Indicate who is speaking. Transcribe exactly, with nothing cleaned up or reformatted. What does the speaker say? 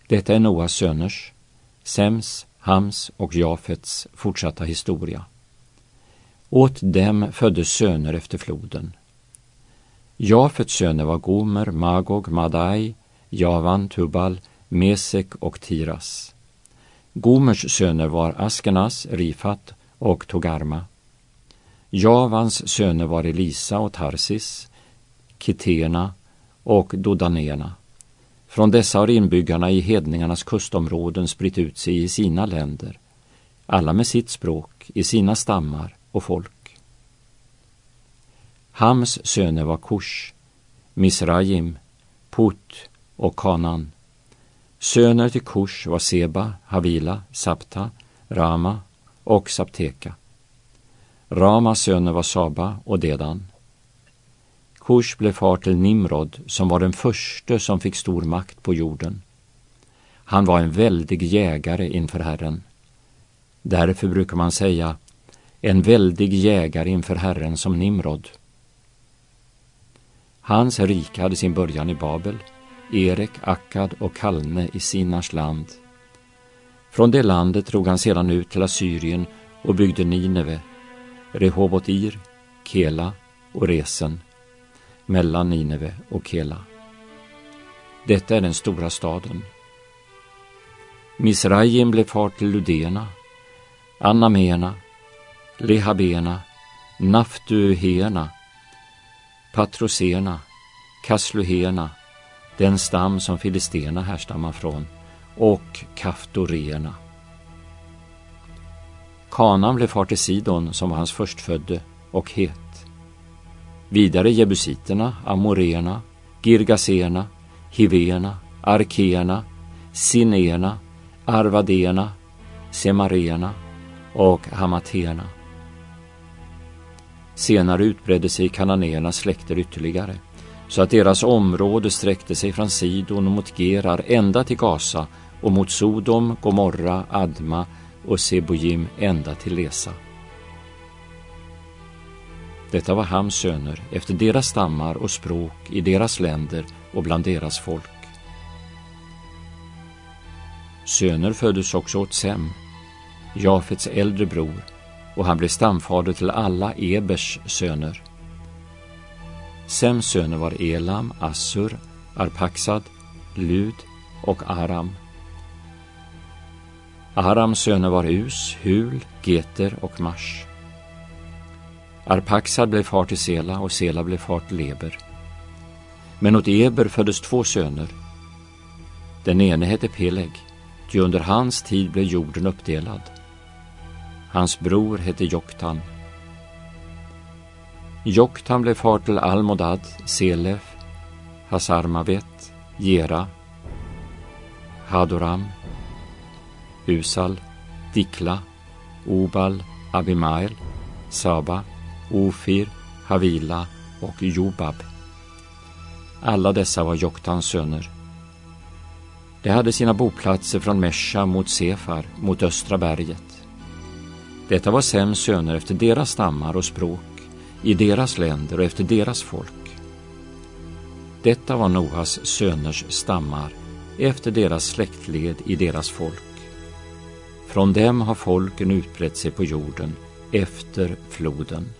Speaker 1: Detta är Noas söners, Sems, Hams och Jafets fortsatta historia. Åt dem föddes söner efter floden. Jafets söner var Gomer, Magog, Madai, Javan, Tubal, Mesek och Tiras. Gomers söner var Askenas, Rifat och Togarma. Javans söner var Elisa och Tarsis, Kitena och Dodanerna. Från dessa har inbyggarna i hedningarnas kustområden spritt ut sig i sina länder, alla med sitt språk, i sina stammar och folk. Hams söner var Kush, Misraim, Put och Kanan. Söner till Kush var Seba, Havila, Sapta, Rama och Sapteka. Ramas söner var Saba och Dedan. Kush blev far till Nimrod, som var den första som fick stor makt på jorden. Han var en väldig jägare inför Herren. Därför brukar man säga, en väldig jägare inför Herren som Nimrod. Hans rike hade sin början i Babel, Erek, Akkad och Kalne i Sinars land. Från det landet drog han sedan ut till Assyrien och byggde Nineve, Rehobotir, Kela och Resen, mellan Nineve och Kela. Detta är den stora staden. Misraim blev far till Ludena, Anamena, Lehabena, Naftuhena, Patrosena, Kasluhena, den stam som Filistena härstammar från, och Kaftoreerna. Kanan blev far till Sidon, som var hans förstfödde, och Het. Vidare Jebusiterna, Amoreerna, Girgaserna, Hiverna, Arkeerna, Sinerna, Arvaderna, Semareerna och Hamaterna. Senare utbredde sig kananéernas släkter ytterligare, så att deras område sträckte sig från Sidon mot Gerar ända till Gaza och mot Sodom, Gomorra, Adma och Sebojim ända till Lesa. Detta var Hams söner efter deras stammar och språk i deras länder och bland deras folk. Söner föddes också åt Sem, Jafets äldre bror, och han blev stamfader till alla Ebers söner. Sems söner var Elam, Assur, Arpaxad, Lud och Aram. Arams söner var Us, Hul, Geter och Mars. Arpaxad blev far till Sela och Sela blev far till Eber. Men åt Eber föddes två söner. Den ene hette Peleg, ty under hans tid blev jorden uppdelad. Hans bror hette Joktan. Joktan blev far till Almodad, Selef, Hasarmavet, Gera, Hadoram, Usal, Dikla, Obal, Abimael, Saba, Ofir, Havila och Jobab. Alla dessa var Joktans söner. De hade sina boplatser från Mesha mot Sefar, mot östra berget. Detta var Sems söner efter deras stammar och språk, i deras länder och efter deras folk. Detta var Noas söners stammar, efter deras släktled i deras folk. Från dem har folken utbrett sig på jorden efter floden.